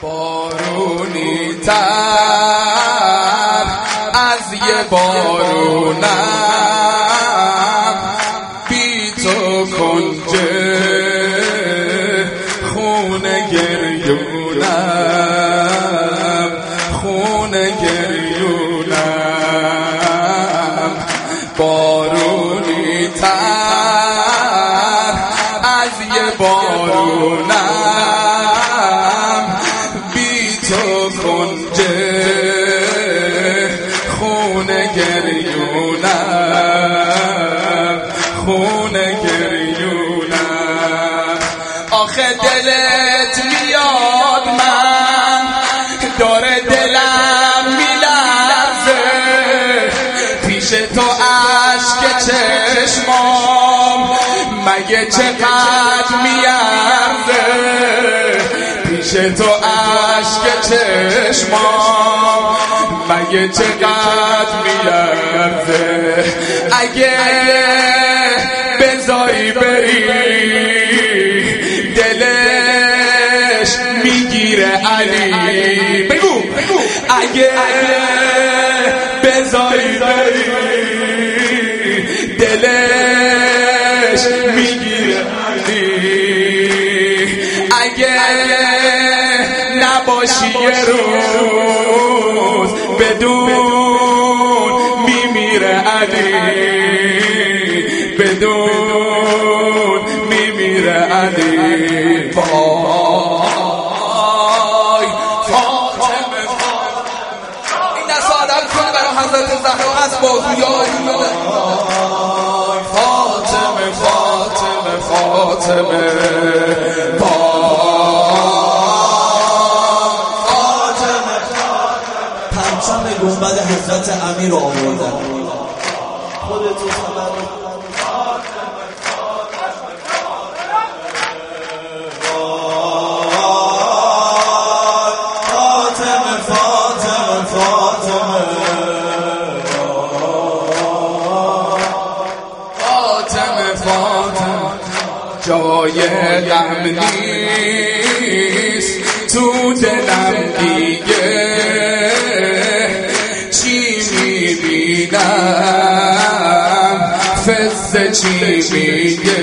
بارونی تر از یه بارونم، بی تو کنجه خونه گریونم، خونه گریونم. بارونی تر از یه بارونم، بی تو کنجه خونه گریونم، خونه گریونم. آخه دلت میاد من داره دلم میلرزه، پیش تو اشک چشمام مگه چقدر میارزه، پیش تو اشک چشمام مگه چقدر میارزه. اگه بزایی بری دلش میگیره علی، بگو اگه بزایی بری دلش میگیره علی، اگه نباشی یه روز بدون میمیره علی، بدون میمیره علی. وای فاطمه، این دست آدم کنه برای حضرت زهرا از بازویای فاطمه فاطمه فاطمه فاطمه. پرچم گنبد حضرت امیر رو آوردن، خودتو خبر جای غم نیست تو دلم دیگه، چی میبینم فزه چی میگه،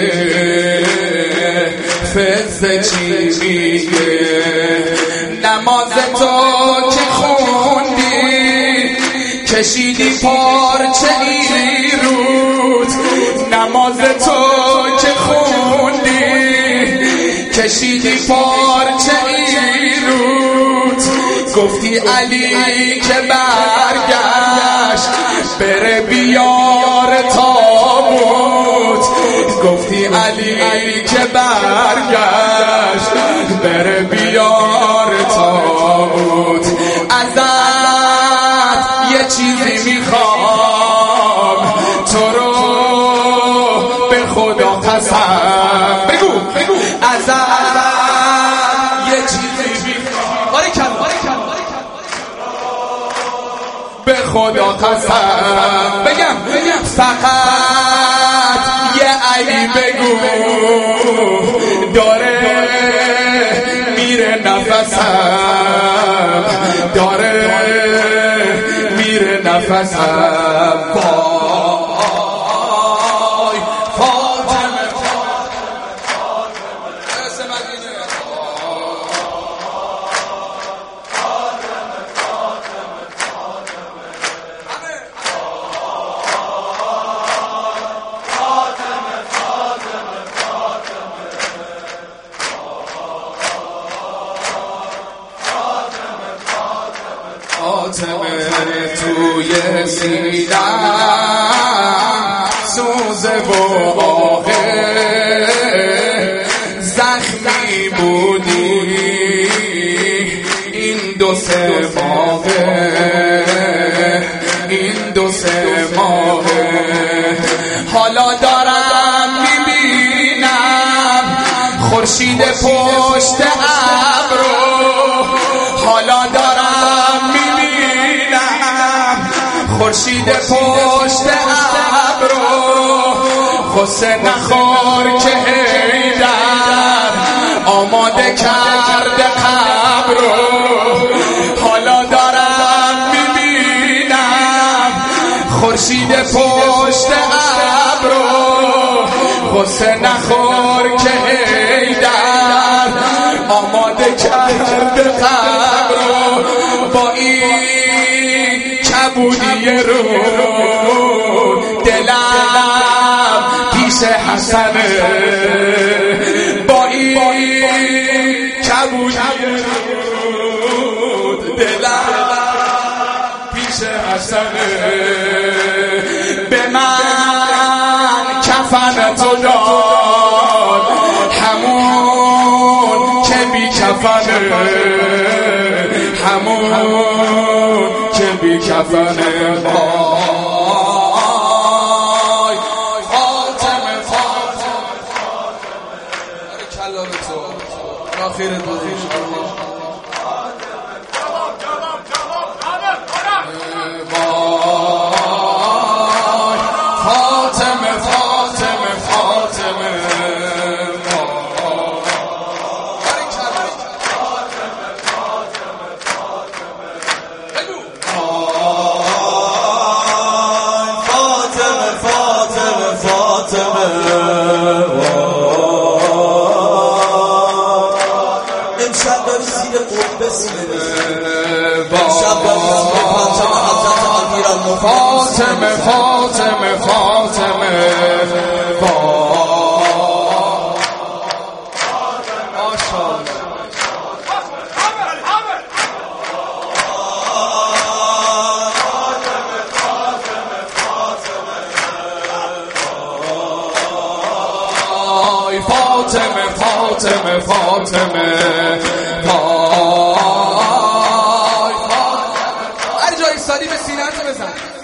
فزه چی میگه. نماز تو که خوندی کشیدی پارچه ای رود، نماز تو که خوندی کشیدی پارچه ای رود، گفتی علی که برگشت بره بیار تابوت، گفتی علی که برگشت بره بیار تابوت. ازت یه چیزی میخوام، تو رو به خدا قسم، بگو ازت یه چیزی میخوام، به خدا قسم بگم فقط یه علی بگو، داره میره نفسم، داره میره نفسم. وای فاطمه فاطمه توی سینم سوزه و آهه، زخمی بودی این دو سه ماهه، این دو سه ماهه. حالا دارم میبینم خورشید پشت ابرو، حالا دارم میبینم خورشید پشت ابرو. غصه نخور که حیدر آماده کرده قبر رو، خورشید پشت ابرو غصه نخور که حیدر آماده کرده قبرو با این کبودی رو دلم پیش حسنه با این کبودی رو دلم پیش حسنه به من کفن تو داد همون که بی کفنه همون که بی کفنه وای فاطمه فاطمه کلام تو آخر دوزی امشب داری زیر قبه سینه امشب داری زیر پرچم حضرت امیرالمومنین فاطمه فاطمه فاطمه فاطمه فاطمه فاطمه هر جای ایستادی به سینه‌تو بزن.